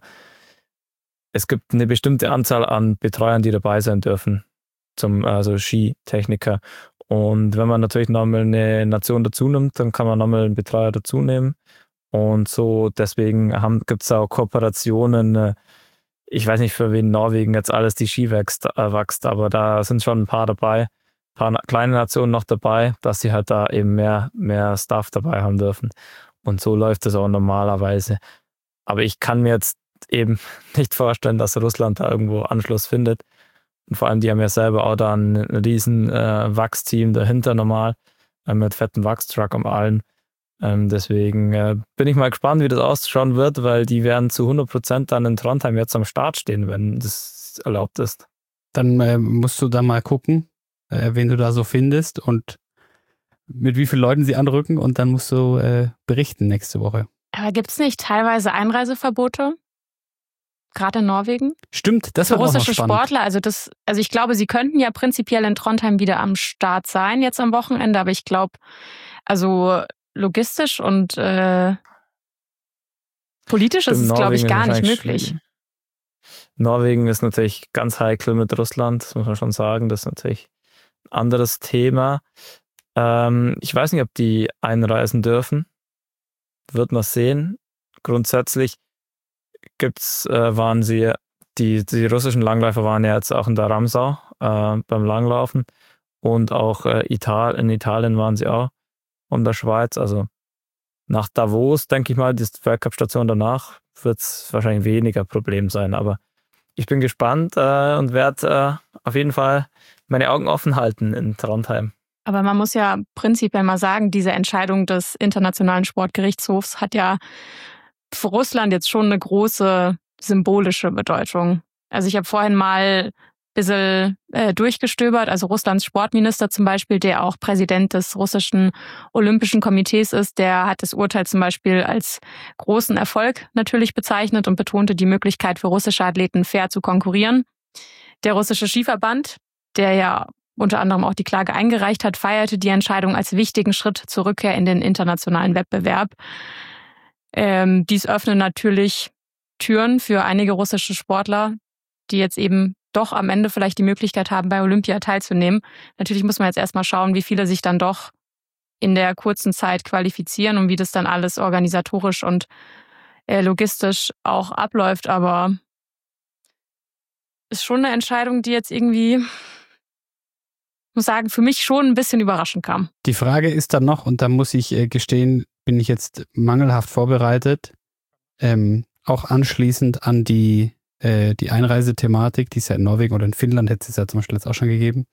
Speaker 3: es gibt eine bestimmte Anzahl an Betreuern, die dabei sein dürfen, also Skitechniker. Und wenn man natürlich nochmal eine Nation dazu nimmt, dann kann man nochmal einen Betreuer dazu nehmen. Und so deswegen gibt es auch Kooperationen. Ich weiß nicht, für wen Norwegen jetzt alles die Ski wächst, aber da sind schon ein paar dabei, ein paar kleine Nationen noch dabei, dass sie halt da eben mehr Staff dabei haben dürfen. Und so läuft es auch normalerweise. Aber ich kann mir jetzt eben nicht vorstellen, dass Russland da irgendwo Anschluss findet. Und vor allem, die haben ja selber auch da ein riesen Wachsteam dahinter normal. mit fetten Wachstruck am allen. Deswegen bin ich mal gespannt, wie das ausschauen wird, weil die werden zu 100% dann in Trondheim jetzt am Start stehen, wenn das erlaubt ist.
Speaker 2: Dann musst du da mal gucken, wen du da so findest und mit wie vielen Leuten sie anrücken und dann musst du berichten nächste Woche.
Speaker 4: Aber gibt es nicht teilweise Einreiseverbote? Gerade in Norwegen?
Speaker 2: Stimmt, das
Speaker 4: für
Speaker 2: wird auch noch
Speaker 4: russische
Speaker 2: spannend.
Speaker 4: Sportler, also ich glaube, sie könnten ja prinzipiell in Trondheim wieder am Start sein, jetzt am Wochenende, aber ich glaube, also logistisch und politisch ist es, glaube ich, gar nicht möglich.
Speaker 3: Norwegen ist natürlich ganz heikel mit Russland, das muss man schon sagen. Das ist natürlich ein anderes Thema. Ich weiß nicht, ob die einreisen dürfen. Wird man sehen. Grundsätzlich waren sie, die russischen Langläufer waren ja jetzt auch in der Ramsau beim Langlaufen und auch in Italien waren sie auch und der Schweiz. Also nach Davos, denke ich mal, die Weltcup-Station danach, wird es wahrscheinlich weniger Problem sein. Aber ich bin gespannt und werde auf jeden Fall meine Augen offen halten in Trondheim.
Speaker 4: Aber man muss ja prinzipiell mal sagen, diese Entscheidung des Internationalen Sportgerichtshofs hat ja für Russland jetzt schon eine große symbolische Bedeutung. Also ich habe vorhin mal ein bisschen durchgestöbert, also Russlands Sportminister zum Beispiel, der auch Präsident des russischen Olympischen Komitees ist, der hat das Urteil zum Beispiel als großen Erfolg natürlich bezeichnet und betonte die Möglichkeit für russische Athleten fair zu konkurrieren. Der russische Skiverband, der ja unter anderem auch die Klage eingereicht hat, feierte die Entscheidung als wichtigen Schritt zur Rückkehr in den internationalen Wettbewerb. Dies öffnet natürlich Türen für einige russische Sportler, die jetzt eben doch am Ende vielleicht die Möglichkeit haben, bei Olympia teilzunehmen. Natürlich muss man jetzt erstmal schauen, wie viele sich dann doch in der kurzen Zeit qualifizieren und wie das dann alles organisatorisch und logistisch auch abläuft. Aber ist schon eine Entscheidung, die jetzt irgendwie, ich muss sagen, für mich schon ein bisschen überraschend kam.
Speaker 2: Die Frage ist dann noch, und da muss ich gestehen, bin ich jetzt mangelhaft vorbereitet, auch anschließend an die Einreisethematik, die es ja in Norwegen oder in Finnland hätte es ja zum Beispiel jetzt auch schon gegeben,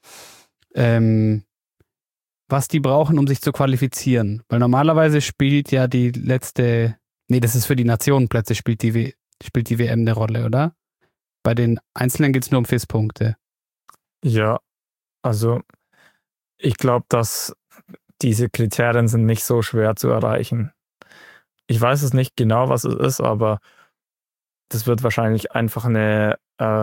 Speaker 2: was die brauchen, um sich zu qualifizieren. Weil normalerweise spielt ja die letzte, das ist für die Nationenplätze, spielt die WM eine Rolle, oder? Bei den Einzelnen geht es nur um FIS-Punkte.
Speaker 3: Ja, also ich glaube, dass diese Kriterien sind nicht so schwer zu erreichen. Ich weiß es nicht genau, was es ist, aber das wird wahrscheinlich einfach ein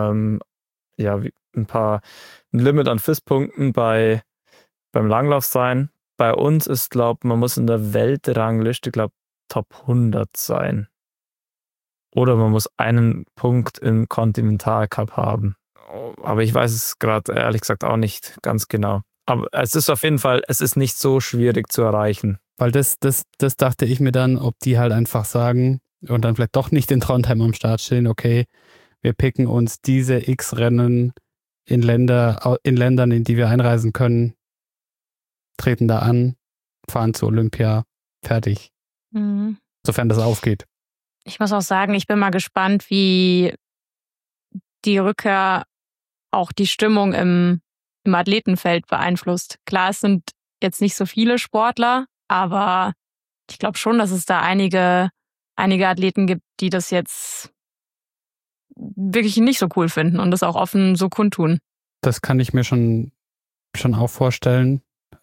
Speaker 3: Limit an FIS-Punkten beim Langlauf sein. Bei uns ist, glaube ich, man muss in der Weltrangliste, Top 100 sein. Oder man muss einen Punkt im Kontinentalcup haben. Aber ich weiß es gerade ehrlich gesagt auch nicht ganz genau. Aber es ist auf jeden Fall, es ist nicht so schwierig zu erreichen.
Speaker 2: Weil das dachte ich mir dann, ob die halt einfach sagen und dann vielleicht doch nicht in Trondheim am Start stehen, okay, wir picken uns diese X-Rennen in Ländern, in die wir einreisen können, treten da an, fahren zu Olympia, fertig.
Speaker 4: Mhm.
Speaker 2: Sofern das aufgeht.
Speaker 4: Ich muss auch sagen, ich bin mal gespannt, wie die Rückkehr auch die Stimmung im Athletenfeld beeinflusst. Klar, es sind jetzt nicht so viele Sportler, aber ich glaube schon, dass es da einige Athleten gibt, die das jetzt wirklich nicht so cool finden und das auch offen so kundtun.
Speaker 2: Das kann ich mir schon auch vorstellen.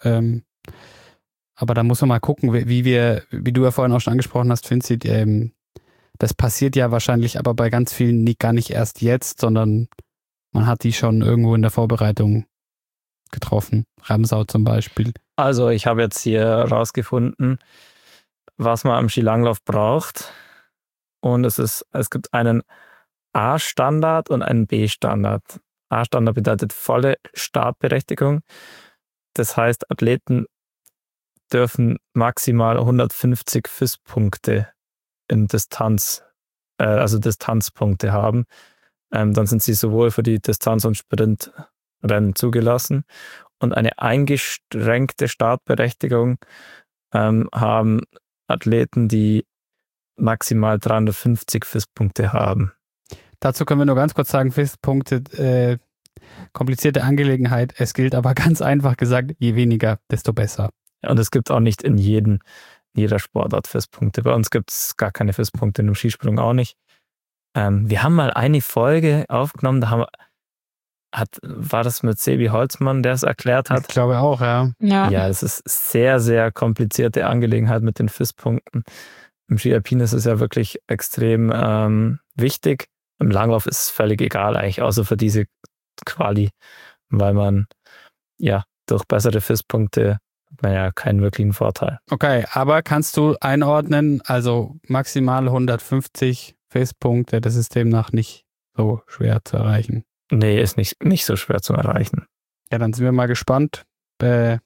Speaker 2: Aber da muss man mal gucken, wie du ja vorhin auch schon angesprochen hast, Finzi, das passiert ja wahrscheinlich aber bei ganz vielen gar nicht erst jetzt, sondern man hat die schon irgendwo in der Vorbereitung getroffen. Ramsau zum Beispiel.
Speaker 3: Also ich habe jetzt hier rausgefunden, was man am Skilanglauf braucht. Und es gibt einen A-Standard und einen B-Standard. A-Standard bedeutet volle Startberechtigung. Das heißt, Athleten dürfen maximal 150 FIS-Punkte in Distanzpunkte haben. Dann sind sie sowohl für die Distanz- und Sprintrennen zugelassen. Und eine eingeschränkte Startberechtigung haben Athleten, die maximal 350 FIS-Punkte haben.
Speaker 2: Dazu können wir nur ganz kurz sagen, FIS-Punkte, komplizierte Angelegenheit. Es gilt aber ganz einfach gesagt, je weniger, desto besser.
Speaker 3: Und es gibt auch nicht in jeder Sportart FIS-Punkte. Bei uns gibt es gar keine FIS-Punkte, im Skisprung auch nicht. Wir haben mal eine Folge aufgenommen, war das mit Sebi Holzmann, der es erklärt hat?
Speaker 2: Ich glaube auch, ja.
Speaker 3: Ja, das ist sehr, sehr komplizierte Angelegenheit mit den FIS-Punkten. Im Ski Alpin ist es ja wirklich extrem wichtig. Im Langlauf ist es völlig egal eigentlich, außer für diese Quali, weil man ja durch bessere FIS-Punkte hat man ja keinen wirklichen Vorteil.
Speaker 2: Okay, aber kannst du einordnen, also maximal 150 FIS-Punkte, das ist demnach nicht so schwer zu erreichen?
Speaker 3: Nee, ist nicht so schwer zu erreichen.
Speaker 2: Ja, dann sind wir mal gespannt, wen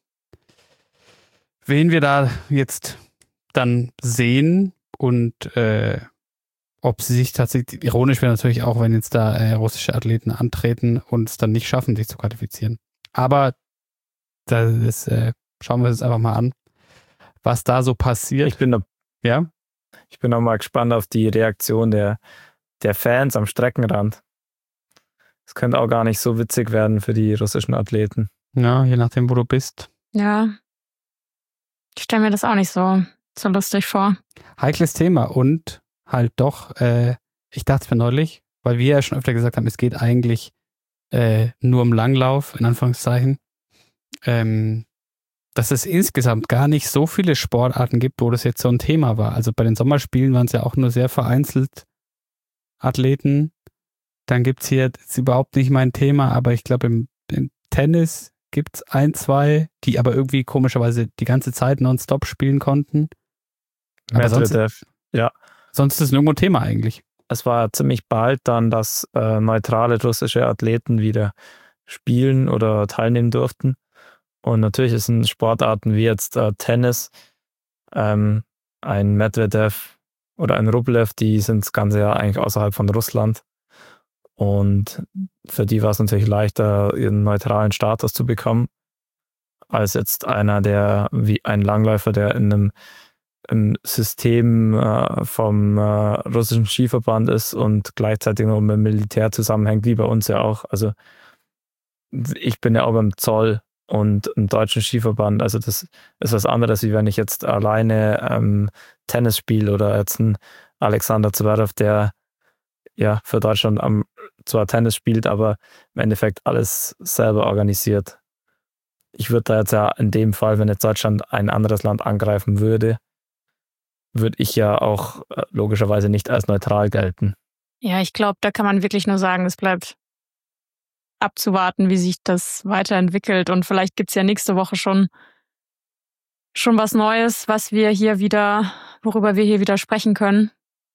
Speaker 2: wir da jetzt dann sehen und ob sie sich tatsächlich, ironisch wäre natürlich auch, wenn jetzt da russische Athleten antreten und es dann nicht schaffen, sich zu qualifizieren. Aber das schauen wir uns einfach mal an, was da so passiert.
Speaker 3: Ich bin auch mal gespannt auf die Reaktion der Fans am Streckenrand. Es könnte auch gar nicht so witzig werden für die russischen Athleten.
Speaker 2: Ja, je nachdem, wo du bist.
Speaker 4: Ja. Ich stelle mir das auch nicht so lustig vor.
Speaker 2: Heikles Thema und halt doch, ich dachte es mir neulich, weil wir ja schon öfter gesagt haben, es geht eigentlich nur um Langlauf, in Anführungszeichen, dass es insgesamt gar nicht so viele Sportarten gibt, wo das jetzt so ein Thema war. Also bei den Sommerspielen waren es ja auch nur sehr vereinzelt Athleten. Dann gibt es hier jetzt überhaupt nicht mein Thema, aber ich glaube im Tennis gibt es 1, 2, die aber irgendwie komischerweise die ganze Zeit nonstop spielen konnten. Aber sonst ist es nirgendwo ein Thema eigentlich.
Speaker 3: Es war ziemlich bald dann, dass neutrale russische Athleten wieder spielen oder teilnehmen durften. Und natürlich sind Sportarten wie jetzt Tennis, ein Medvedev oder ein Rublev, die sind das ganze Jahr eigentlich außerhalb von Russland. Und für die war es natürlich leichter, ihren neutralen Status zu bekommen, als jetzt einer, wie ein Langläufer, der im System vom russischen Skiverband ist und gleichzeitig noch mit dem Militär zusammenhängt, wie bei uns ja auch. Also ich bin ja auch beim Zoll und im deutschen Skiverband. Also das ist was anderes, wie wenn ich jetzt alleine Tennis spiele oder jetzt ein Alexander Zverev, der ja für Deutschland zwar Tennis spielt, aber im Endeffekt alles selber organisiert. Ich würde da jetzt ja in dem Fall, wenn jetzt Deutschland ein anderes Land angreifen würde ich ja auch logischerweise nicht als neutral gelten.
Speaker 4: Ja, ich glaube, da kann man wirklich nur sagen, es bleibt abzuwarten, wie sich das weiterentwickelt. Und vielleicht gibt es ja nächste Woche schon was Neues, worüber wir hier wieder sprechen können.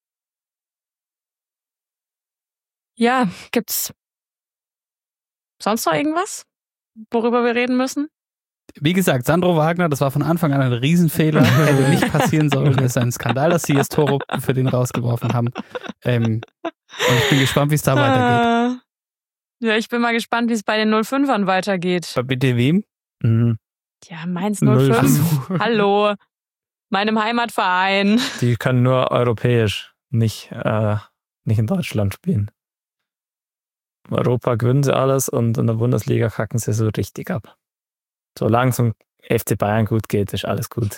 Speaker 4: Ja, gibt's sonst noch irgendwas, worüber wir reden müssen?
Speaker 2: Wie gesagt, Sandro Wagner, das war von Anfang an ein Riesenfehler, der nicht passieren sollte. Es ist ein Skandal, dass sie jetzt Toro für den rausgeworfen haben. Und ich bin gespannt, wie es da weitergeht.
Speaker 4: Ja, ich bin mal gespannt, wie es bei den 05ern weitergeht.
Speaker 2: Bei bitte wem?
Speaker 4: Ja, Mainz 05. Hallo. Meinem Heimatverein.
Speaker 3: Die können nur europäisch, nicht in Deutschland spielen. In Europa gewinnen sie alles und in der Bundesliga kacken sie so richtig ab. Solange es um FC Bayern gut geht, ist alles gut.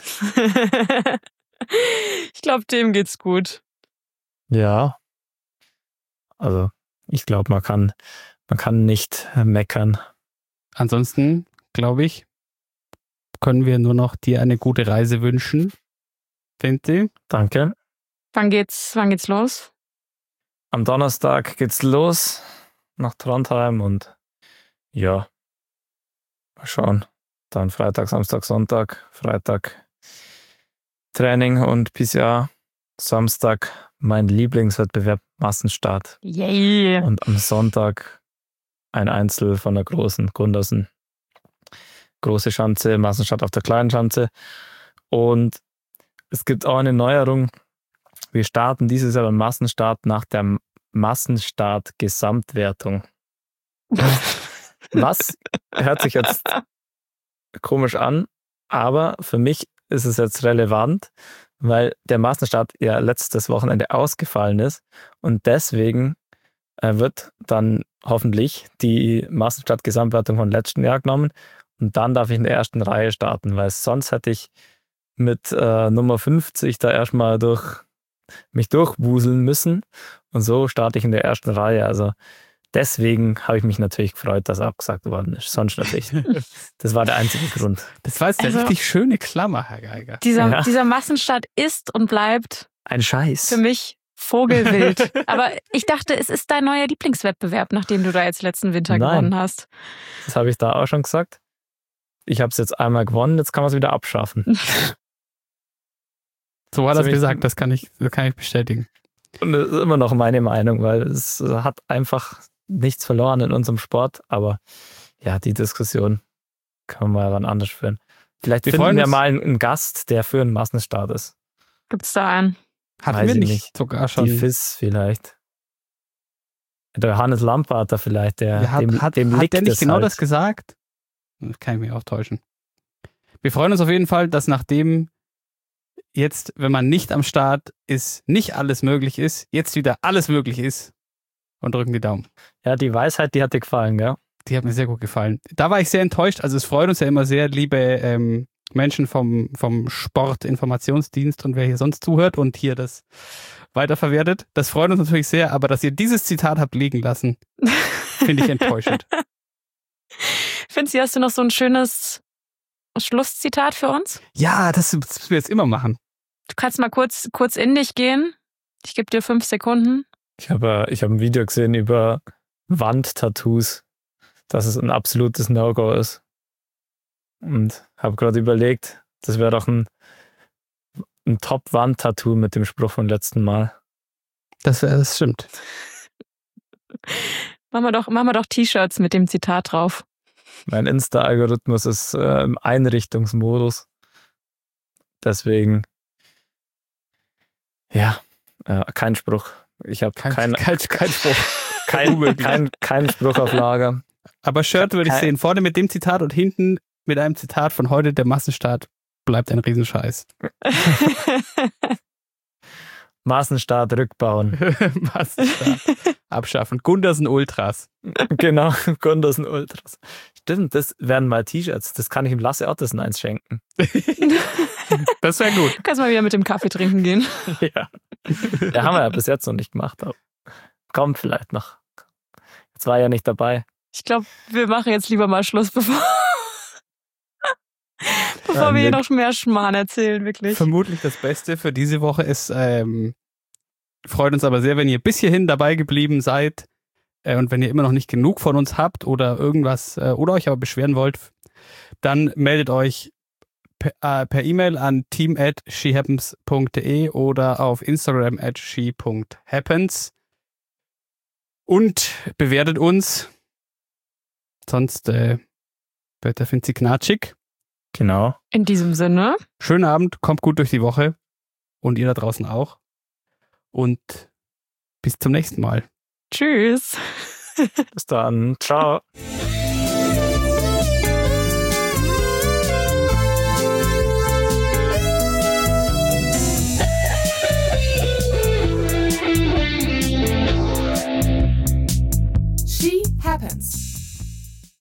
Speaker 4: Ich glaube, dem geht's gut.
Speaker 3: Ja. Also, ich glaube, man kann nicht meckern.
Speaker 2: Ansonsten, glaube ich, können wir nur noch dir eine gute Reise wünschen. Finti.
Speaker 3: Danke.
Speaker 4: Wann geht's los?
Speaker 3: Am Donnerstag geht's los nach Trondheim und ja, mal schauen. Dann Freitag, Samstag, Sonntag. Freitag Training und PCR. Samstag mein Lieblingswettbewerb Massenstart.
Speaker 4: Yay!
Speaker 3: Und am Sonntag ein Einzel von der großen Gundersen. Große Schanze, Massenstart auf der kleinen Schanze. Und es gibt auch eine Neuerung. Wir starten dieses Jahr beim Massenstart nach der Massenstart-Gesamtwertung. Was hört sich jetzt komisch an, aber für mich ist es jetzt relevant, weil der Massenstart ja letztes Wochenende ausgefallen ist und deswegen wird dann hoffentlich die Massenstart-Gesamtwertung von letzten Jahr genommen Und dann darf ich in der ersten Reihe starten, weil sonst hätte ich mit Nummer 50 da erstmal mich durchwuseln müssen. Und so starte ich in der ersten Reihe. Also deswegen habe ich mich natürlich gefreut, dass abgesagt worden ist. Sonst natürlich. Das war der einzige Grund.
Speaker 2: Das war jetzt eine richtig schöne Klammer, Herr Geiger.
Speaker 4: Dieser Massenstart ist und bleibt
Speaker 3: ein Scheiß.
Speaker 4: Für mich Vogelwild. Aber ich dachte, es ist dein neuer Lieblingswettbewerb, nachdem du da jetzt letzten Winter gewonnen hast.
Speaker 3: Das habe ich da auch schon gesagt. Ich habe es jetzt einmal gewonnen, jetzt kann man es wieder abschaffen.
Speaker 2: So war das gesagt, das kann ich bestätigen.
Speaker 3: Und das ist immer noch meine Meinung, weil es hat einfach nichts verloren in unserem Sport. Aber ja, die Diskussion kann man mal wann anders führen. Vielleicht finden wir mal einen Gast, der für einen Massenstart ist.
Speaker 4: Gibt's da einen?
Speaker 2: Hatten wir nicht sogar schon.
Speaker 3: Die FIS vielleicht. Der Hannes Lampard da vielleicht,
Speaker 2: hat der nicht genau das gesagt? Das kann ich mich auch täuschen. Wir freuen uns auf jeden Fall, dass nachdem jetzt, wenn man nicht am Start ist, nicht alles möglich ist, jetzt wieder alles möglich ist. Und drücken die Daumen.
Speaker 3: Ja, die Weisheit, die hat dir gefallen, gell?
Speaker 2: Die hat mir sehr gut gefallen. Da war ich sehr enttäuscht. Also es freut uns ja immer sehr, liebe Menschen vom Sportinformationsdienst und wer hier sonst zuhört und hier das weiterverwertet. Das freut uns natürlich sehr, aber dass ihr dieses Zitat habt liegen lassen, finde ich enttäuschend.
Speaker 4: Finzi, hast du noch so ein schönes Schlusszitat für uns?
Speaker 2: Ja, das müssen wir jetzt immer machen.
Speaker 4: Du kannst mal kurz in dich gehen. Ich gebe dir 5 Sekunden.
Speaker 3: Ich hab ein Video gesehen über Wandtattoos, dass es ein absolutes No-Go ist. Und habe gerade überlegt, das wäre doch ein Top-Wand-Tattoo mit dem Spruch vom letzten Mal.
Speaker 2: Das stimmt.
Speaker 4: Machen wir doch T-Shirts mit dem Zitat drauf.
Speaker 3: Mein Insta-Algorithmus ist im Einrichtungsmodus. Deswegen, ja, kein Spruch. Ich habe kein Spruch. Kein Spruch auf Lager.
Speaker 2: Aber Shirt würde ich sehen. Vorne mit dem Zitat und hinten mit einem Zitat von heute, der Massenstart bleibt ein Riesenscheiß.
Speaker 3: Massenstart rückbauen.
Speaker 2: Massenstart abschaffen. Gundersen Ultras.
Speaker 3: Genau, Gundersen Ultras. Stimmt, das wären mal T-Shirts. Das kann ich dem Lasse Ottesen eins schenken.
Speaker 2: Das wäre gut.
Speaker 4: Du kannst mal wieder mit dem Kaffee trinken gehen.
Speaker 3: Ja. Ja, haben wir ja bis jetzt noch nicht gemacht. Aber kommt vielleicht noch. Jetzt war er ja nicht dabei.
Speaker 4: Ich glaube, wir machen jetzt lieber mal Schluss, bevor wir hier noch mehr Schmarrn erzählen, wirklich.
Speaker 2: Vermutlich das Beste für diese Woche ist, freut uns aber sehr, wenn ihr bis hierhin dabei geblieben seid und wenn ihr immer noch nicht genug von uns habt oder irgendwas oder euch aber beschweren wollt, dann meldet euch per E-Mail an team@shehappens.de oder auf Instagram @she.happens und bewertet uns. Sonst wird der Finzi knatschig.
Speaker 3: Genau.
Speaker 4: In diesem Sinne.
Speaker 2: Schönen Abend, kommt gut durch die Woche und ihr da draußen auch. Und bis zum nächsten Mal.
Speaker 4: Tschüss.
Speaker 3: Bis dann. Ciao.